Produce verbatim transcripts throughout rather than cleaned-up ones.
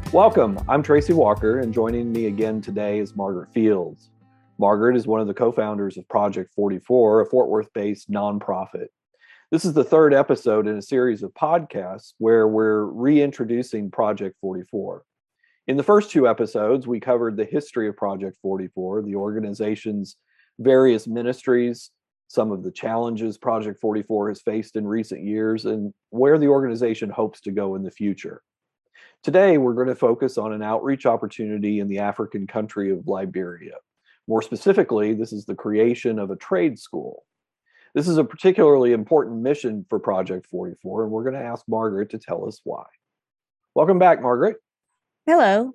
Welcome. I'm Tracy Walker, and joining me again today is Margaret Fields. Margaret is one of the co-founders of Project forty-four, a Fort Worth-based nonprofit. This is the third episode in a series of podcasts where we're reintroducing Project forty-four. In the first two episodes, we covered the history of Project forty-four, the organization's various ministries, some of the challenges Project forty-four has faced in recent years, and where the organization hopes to go in the future. Today, we're going to focus on an outreach opportunity in the African country of Liberia. More specifically, this is the creation of a trade school. This is a particularly important mission for Project forty-four, and we're going to ask Margaret to tell us why. Welcome back, Margaret. Hello.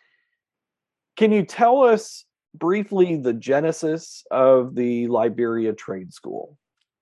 Can you tell us briefly the genesis of the Liberia Trade School?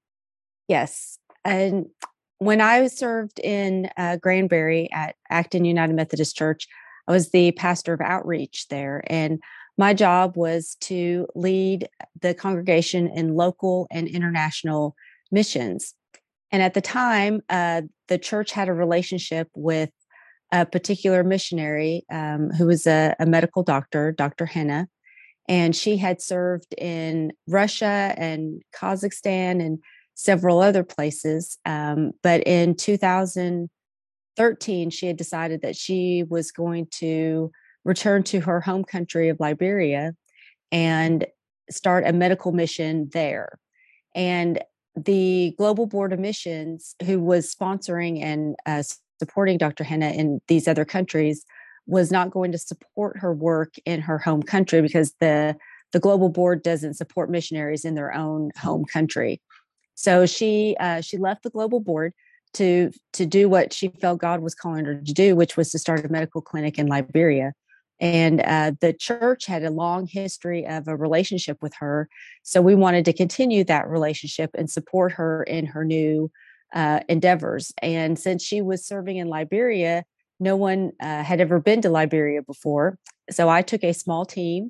Yes. And when I served in uh, Granbury at Acton United Methodist Church, I was the pastor of outreach there. And my job was to lead the congregation in local and international missions. And at the time, uh, the church had a relationship with a particular missionary um, who was a, a medical doctor, Doctor Henna. And she had served in Russia and Kazakhstan and several other places. Um, but in two thousand thirteen, she had decided that she was going to return to her home country of Liberia and start a medical mission there. And the Global Board of Missions, who was sponsoring and uh, supporting Doctor Henna in these other countries, was not going to support her work in her home country because the, the Global Board doesn't support missionaries in their own home country. So she uh, she left the Global Board to to do what she felt God was calling her to do, which was to start a medical clinic in Liberia. And uh, the church had a long history of a relationship with her. So we wanted to continue that relationship and support her in her new uh, endeavors. And since she was serving in Liberia, no one uh, had ever been to Liberia before. So I took a small team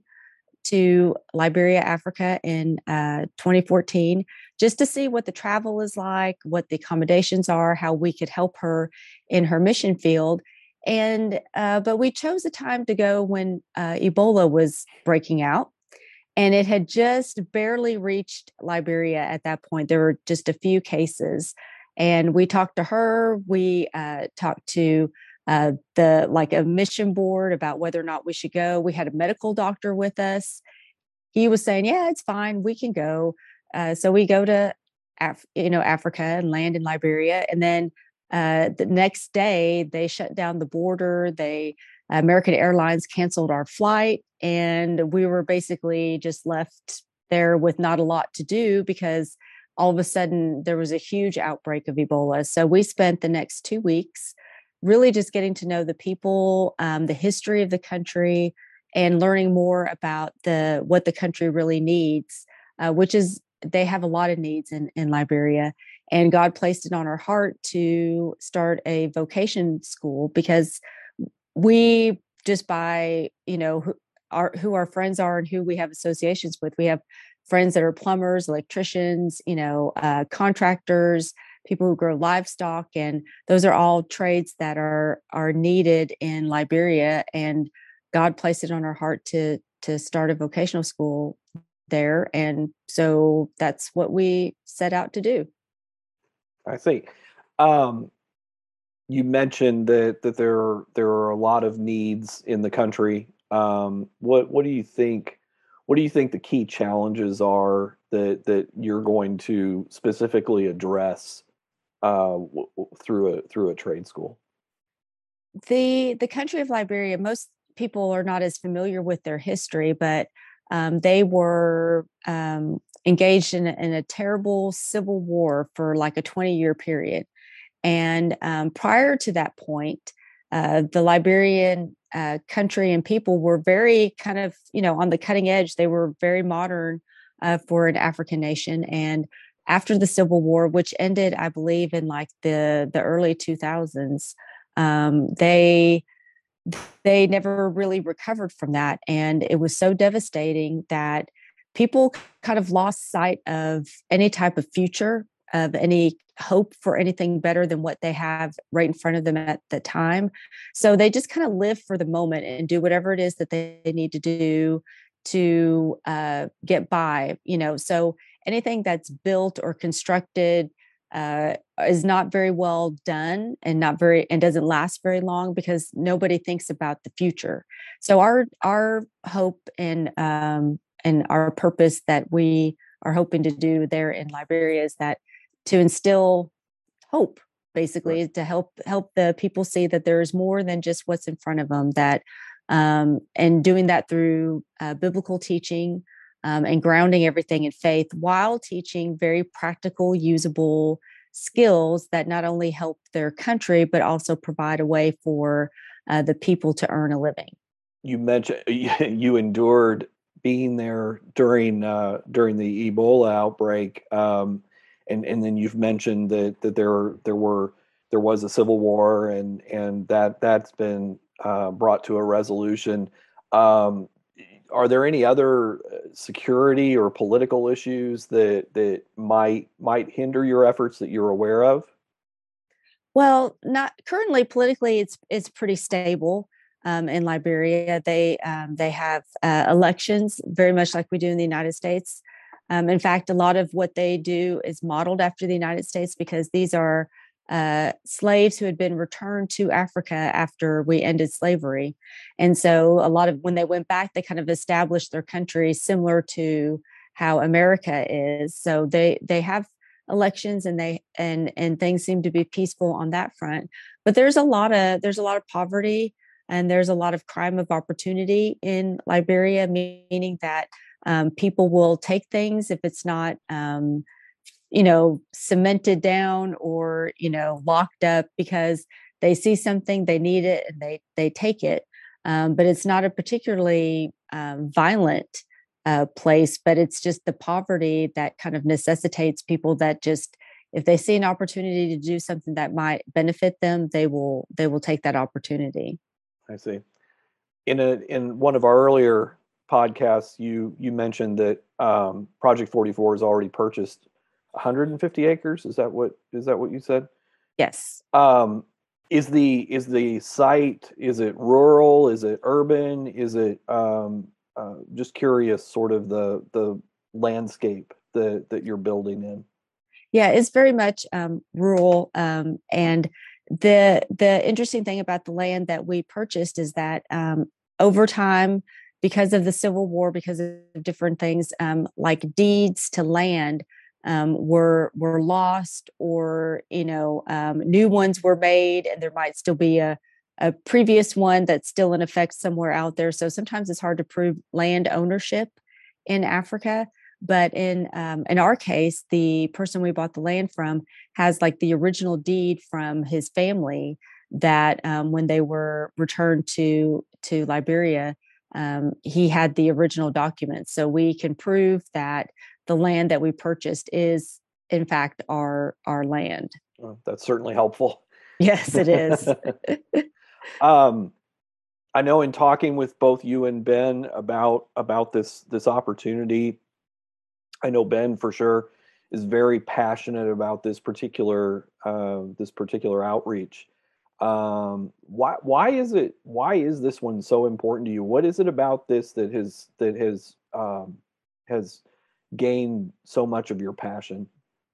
to Liberia, Africa in uh, twenty fourteen, just to see what the travel is like, what the accommodations are, how we could help her in her mission field. And uh, but we chose a time to go when uh, Ebola was breaking out, and it had just barely reached Liberia at that point. There were just a few cases, and we talked to her. We uh, talked to uh, the like a mission board about whether or not we should go. We had a medical doctor with us. He was saying, "Yeah, it's fine. We can go." Uh, so we go to, Af- you know, Africa and land in Liberia, and then uh, the next day they shut down the border. They American Airlines canceled our flight, and we were basically just left there with not a lot to do because all of a sudden there was a huge outbreak of Ebola. So we spent the next two weeks really just getting to know the people, um, the history of the country, and learning more about the what the country really needs, uh, which is they have a lot of needs in, in Liberia. And God placed it on our heart to start a vocation school because we just by, you know, who our, who our friends are and who we have associations with. We have friends that are plumbers, electricians, you know, uh, contractors, people who grow livestock. And those are all trades that are are needed in Liberia. And God placed it on our heart to to start a vocational school there. And so that's what we set out to do. I see. Um, you mentioned that that there are, there are a lot of needs in the country. Um, what what do you think? What do you think the key challenges are that that you're going to specifically address uh, w- w- through a through a trade school? The the country of Liberia, most people are not as familiar with their history, but um, they were um, engaged in a, in a terrible civil war for like a twenty year period. And um, prior to that point, uh, the Liberian uh, country and people were very kind of, you know, on the cutting edge. They were very modern uh, for an African nation. And after the Civil War, which ended, I believe, in like the the early two thousands, um, they they never really recovered from that, and it was so devastating that people kind of lost sight of any type of future of any hope for anything better than what they have right in front of them at the time. So they just kind of live for the moment and do whatever it is that they need to do to uh, get by. You know, so anything that's built or constructed uh, is not very well done and not very and doesn't last very long because nobody thinks about the future. So our our hope and um, and our purpose that we are hoping to do there in Liberia is that to instill hope, basically, Right. to help help the people see that there is more than just what's in front of them. That um, and doing that through uh, biblical teaching um, and grounding everything in faith, while teaching very practical, usable skills that not only help their country but also provide a way for uh, the people to earn a living. You mentioned you endured being there during uh, during the Ebola outbreak, um, and and then you've mentioned that that there there were there was a civil war, and and that that's been uh, brought to a resolution. Um, are there any other uh, security or political issues that that might might hinder your efforts that you're aware of? Well, not currently politically, it's it's pretty stable um, in Liberia. They um, they have uh, elections very much like we do in the United States. Um, in fact, a lot of what they do is modeled after the United States because these are uh, slaves who had been returned to Africa after we ended slavery, and so a lot of when they went back, they kind of established their country similar to how America is. So they they have elections and they and and things seem to be peaceful on that front, but there's a lot of there's a lot of poverty and there's a lot of crime of opportunity in Liberia, meaning that um, people will take things if it's not um, you know cemented down or you know locked up because they see something, they need it, and they they take it. Um, but it's not a particularly um, violent uh, place, but it's just the poverty that kind of necessitates people that just if they see an opportunity to do something that might benefit them, they will they will take that opportunity. I see. In a in one of our earlier podcasts, you you mentioned that um, Project forty-four has already purchased one hundred fifty acres. Is that what is that what you said? Yes. Um, is the is the site, is it rural? Is it urban? Is it um, uh, just curious, sort of the the landscape that that you're building in? Yeah, it's very much um, rural, um, and the the interesting thing about the land that we purchased is that um, over time, because of the Civil War, because of different things um, like deeds to land um, were were lost, or you know, um, new ones were made, and there might still be a a previous one that's still in effect somewhere out there. So sometimes it's hard to prove land ownership in Africa. But in um, in our case, the person we bought the land from has like the original deed from his family that um, when they were returned to to Liberia, um, he had the original documents. So we can prove that the land that we purchased is in fact our our land. Well, that's certainly helpful. Yes, it is. um, I know in talking with both you and Ben about about this this opportunity, I know Ben for sure is very passionate about this particular uh, this particular outreach. Um, why why is it why is this one so important to you? What is it about this that has that has um, has gained so much of your passion?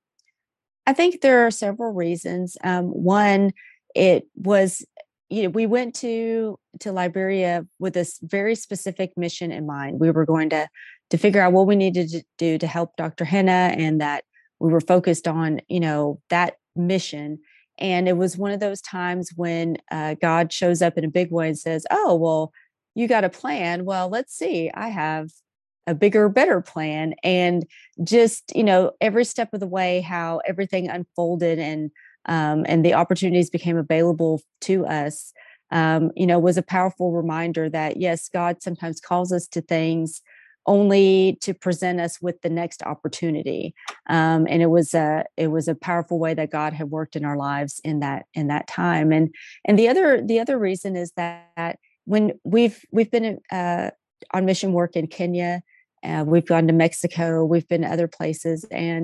I think there are several reasons. Um, one, it was, you know, we went to to Liberia with this very specific mission in mind. We were going to to figure out what we needed to do to help Doctor Henna, and that we were focused on, you know, that mission. And it was one of those times when uh, God shows up in a big way and says, "Oh, well, you got a plan. Well, let's see. I have a bigger, better plan." And just you know every step of the way how everything unfolded and um, and the opportunities became available to us um, you know was a powerful reminder that yes, God sometimes calls us to things only to present us with the next opportunity. Um, and it was a it was a powerful way that God had worked in our lives in that in that time. And and the other the other reason is that when we've we've been uh, on mission work in Kenya. Uh, we've gone to Mexico. We've been to other places, and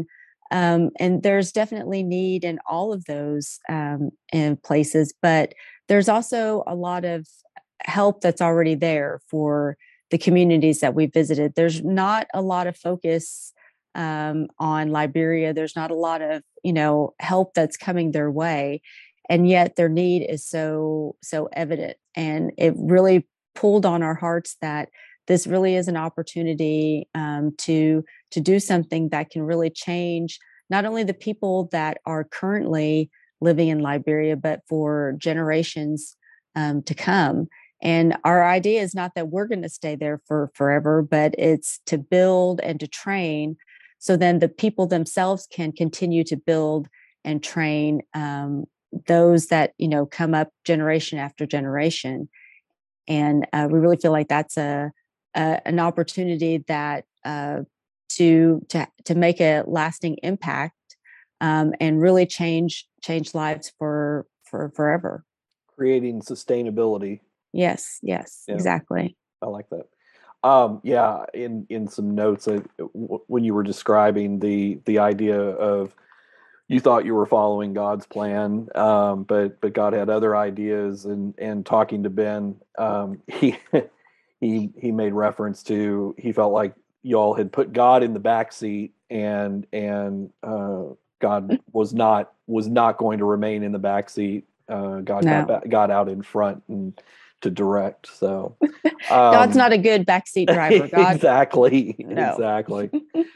Um, and there's definitely need in all of those um, in places, but there's also a lot of help that's already there for the communities that we visited. There's not a lot of focus um, on Liberia. There's not a lot of, you know, help that's coming their way, and yet their need is so so evident, and it really pulled on our hearts that this really is an opportunity um, to to do something that can really change not only the people that are currently living in Liberia, but for generations um, to come. And our idea is not that we're going to stay there for forever, but it's to build and to train so then the people themselves can continue to build and train um, those that, you know, come up generation after generation. And uh, we really feel like that's a, a an opportunity that uh, to to to make a lasting impact um, and really change change lives for for forever. Creating sustainability. Yes, yes, Yeah, exactly. I like that. Um, yeah, in in some notes, I, w- when you were describing the the idea of you thought you were following God's plan, um, but but God had other ideas, and and talking to Ben, um, he he he made reference to he felt like y'all had put God in the back seat, and and uh, God was not was not going to remain in the back seat. Uh, God got No, back, got out in front and to direct. So God's um, not a good backseat driver. God, exactly, no. exactly.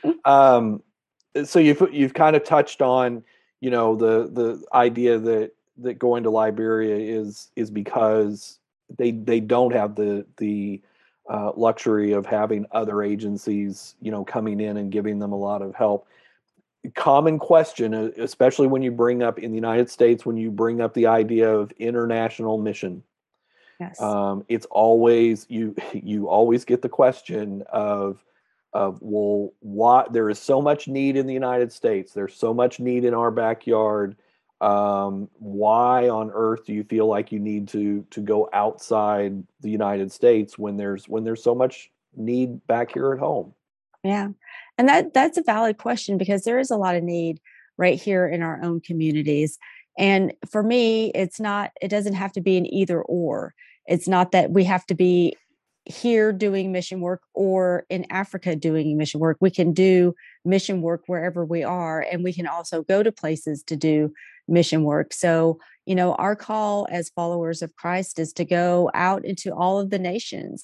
Um, so you've you've kind of touched on, you know, the the idea that that going to Liberia is is because they they don't have the the uh, luxury of having other agencies, you know, coming in and giving them a lot of help. Common question, uh, especially when you bring up in the United States, when you bring up the idea of international mission, Yes. um, it's always you you always get the question of of well, why there is so much need in the United States, there's so much need in our backyard, um, why on earth do you feel like you need to to go outside the United States when there's when there's so much need back here at home? Yeah. And that that's a valid question because there is a lot of need right here in our own communities. And for me, it's not it doesn't have to be an either or. It's not that we have to be here doing mission work or in Africa doing mission work. We can do mission work wherever we are, and we can also go to places to do mission work. So, you know, our call as followers of Christ is to go out into all of the nations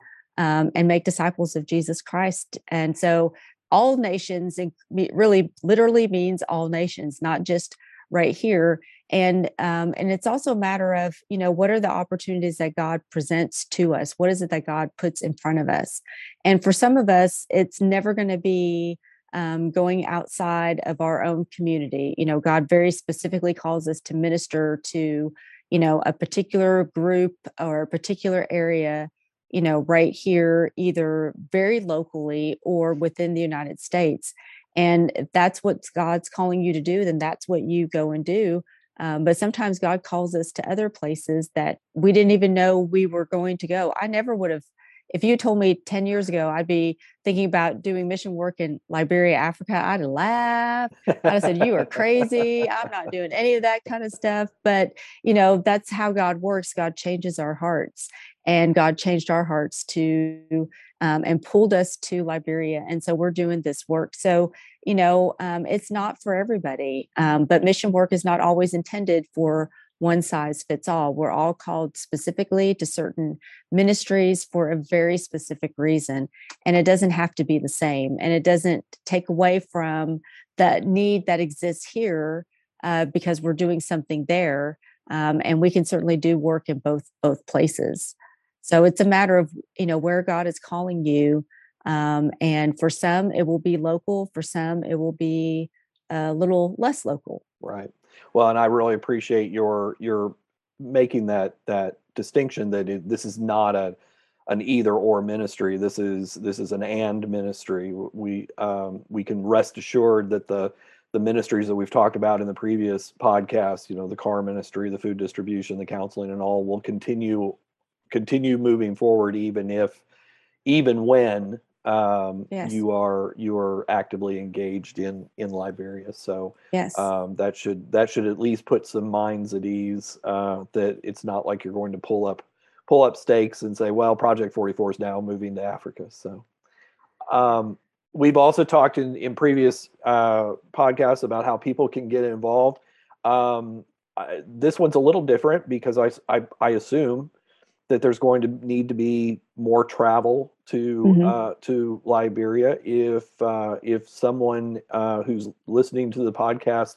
um, and make disciples of Jesus Christ. And so, all nations really literally means all nations, not just right here. And um, and it's also a matter of, you know, what are the opportunities that God presents to us? What is it that God puts in front of us? And for some of us, it's never going to be um, going outside of our own community. You know, God very specifically calls us to minister to, you know, a particular group or a particular area, you know, right here, either very locally or within the United States. And if that's what God's calling you to do, then that's what you go and do. Um, but sometimes God calls us to other places that we didn't even know we were going to go. I never would have, if you told me ten years ago, I'd be thinking about doing mission work in Liberia, Africa, I'd have laughed. I'd have said, you are crazy. I'm not doing any of that kind of stuff. But, you know, that's how God works. God changes our hearts. And God changed our hearts to um, and pulled us to Liberia. And so we're doing this work. So, you know, um, it's not for everybody, um, but mission work is not always intended for one size fits all. We're all called specifically to certain ministries for a very specific reason. And it doesn't have to be the same. And it doesn't take away from the need that exists here uh, because we're doing something there. Um, and we can certainly do work in both both places. So it's a matter of, you know, where God is calling you. Um, and for some, it will be local. For some, it will be a little less local. Right. Well, and I really appreciate your your making that that distinction that it, this is not a an either or ministry. This is this is an and ministry. We um, we can rest assured that the the ministries that we've talked about in the previous podcast, you know, the car ministry, the food distribution, the counseling, and all will continue continue moving forward, even if even when um, Yes. you are you are actively engaged in in Liberia. So Yes. um, that should that should at least put some minds at ease, uh, that it's not like you're going to pull up pull up stakes and say, well, Project forty-four is now moving to Africa. So um, we've also talked in in previous uh, podcasts about how people can get involved. Um, I, this one's a little different because I, I I assume that there's going to need to be more travel to Hmm. uh, to Liberia. If uh, if someone uh, who's listening to the podcast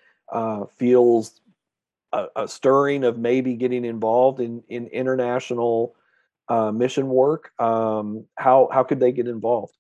uh, feels a, a stirring of maybe getting involved in in international uh, mission work, um, how how could they get involved?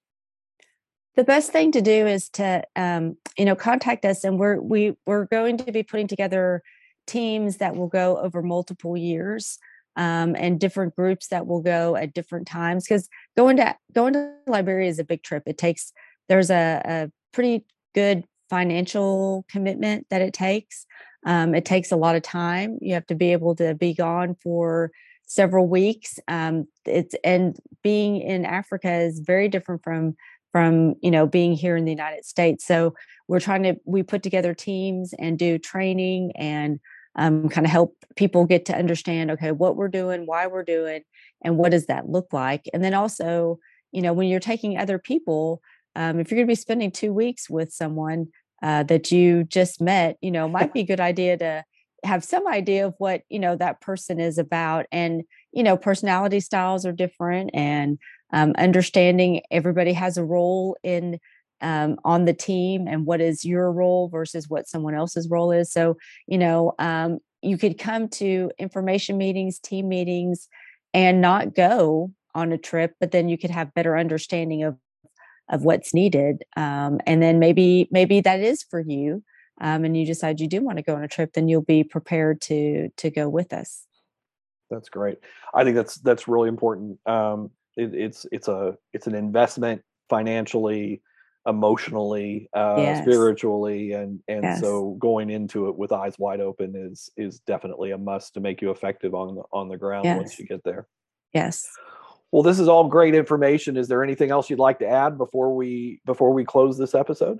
The best thing to do is to, um, you know, contact us, and we're we we're going to be putting together teams that will go over multiple years, um, and different groups that will go at different times. Because going to going to Liberia is a big trip. It takes there's a, a pretty good financial commitment that it takes. Um, it takes a lot of time. You have to be able to be gone for several weeks. Um, it's and being in Africa is very different from from you know being here in the United States. So we're trying to we put together teams and do training and um, kind of help people get to understand, okay, what we're doing, why we're doing, and what does that look like. And then also, you know, when you're taking other people, um, if you're going to be spending two weeks with someone uh, that you just met, you know, might be a good idea to have some idea of what you know that person is about. And you know, personality styles are different, and um, understanding everybody has a role in um, on the team, and what is your role versus what someone else's role is. So you know, um, you could come to information meetings, team meetings, and not go on a trip, but then you could have better understanding of of what's needed, um, and then maybe maybe that is for you, um, and you decide you do want to go on a trip, then you'll be prepared to to go with us. That's great. I think that's that's really important. Um, it, it's it's a it's an investment financially, emotionally, uh, Yes. spiritually, and and Yes. so going into it with eyes wide open is is definitely a must to make you effective on the on the ground once Yes. you get there. Yes. Well, this is all great information. Is there anything else you'd like to add before we before we close this episode?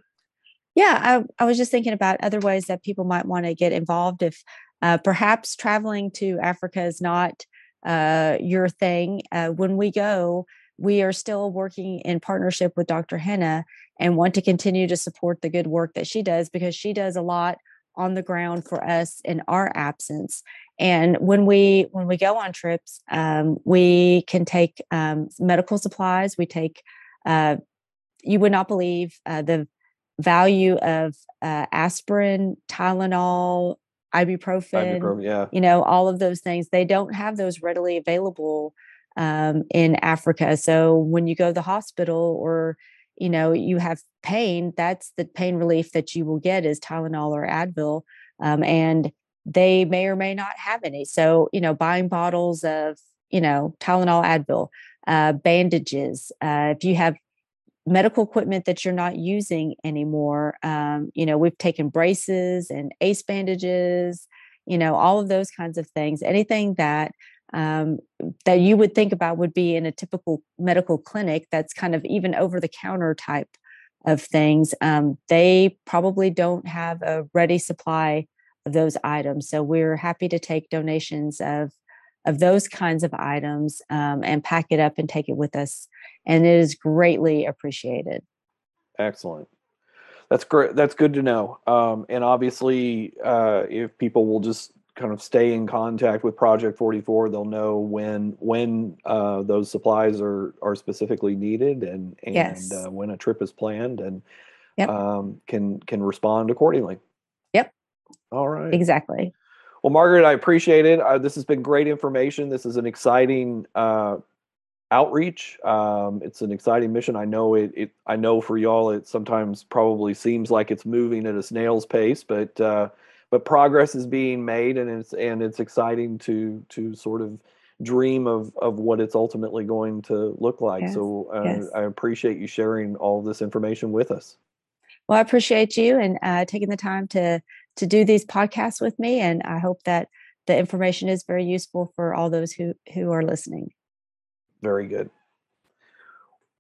Yeah, I, I was just thinking about other ways that people might want to get involved. If uh, perhaps traveling to Africa is not uh, your thing, uh, when we go, we are still working in partnership with Doctor Henna and want to continue to support the good work that she does, because she does a lot on the ground for us in our absence. And when we when we go on trips, um, we can take um, medical supplies. We take uh, you would not believe uh, the value of uh, aspirin, Tylenol, ibuprofen, Ibuprofen, yeah. you know, all of those things. They don't have those readily available um, in Africa. So when you go to the hospital, or, you know, you have pain, that's the pain relief that you will get is Tylenol or Advil. Um, and they may or may not have any. So, you know, buying bottles of, you know, Tylenol, Advil, uh, bandages. Uh, if you have medical equipment that you're not using anymore. Um, you know, we've taken braces and ace bandages, you know, all of those kinds of things. Anything that um, that you would think about would be in a typical medical clinic that's kind of even over the counter type of things. Um, they probably don't have a ready supply of those items. So we're happy to take donations of of those kinds of items, um, and pack it up and take it with us, and it is greatly appreciated. Excellent. That's great. That's good to know. Um, and obviously, uh, if people will just kind of stay in contact with Project forty-four, they'll know when when uh, those supplies are are specifically needed, and and Yes. uh, when a trip is planned, and Yep. um, can can respond accordingly. Yep. All right. Exactly. Well, Margaret, I appreciate it. Uh, this has been great information. This is an exciting uh, outreach. Um, it's an exciting mission. I know it, it. I know for y'all, it sometimes probably seems like it's moving at a snail's pace, but uh, but progress is being made, and it's and it's exciting to to sort of dream of of what it's ultimately going to look like. Yes. So uh, Yes. I appreciate you sharing all this information with us. Well, I appreciate you and uh, taking the time to to do these podcasts with me, and I hope that the information is very useful for all those who who are listening. Very good.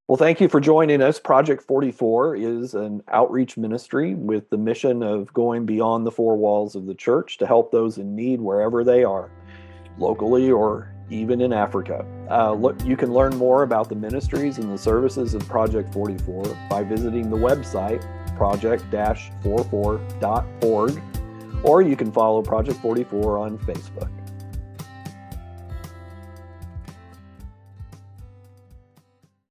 Well, thank you for joining us. Project forty-four is an outreach ministry with the mission of going beyond the four walls of the church to help those in need wherever they are, locally or even in Africa. Uh, look, you can learn more about the ministries and the services of Project forty-four by visiting the website project forty-four dot org, or you can follow Project forty-four on Facebook.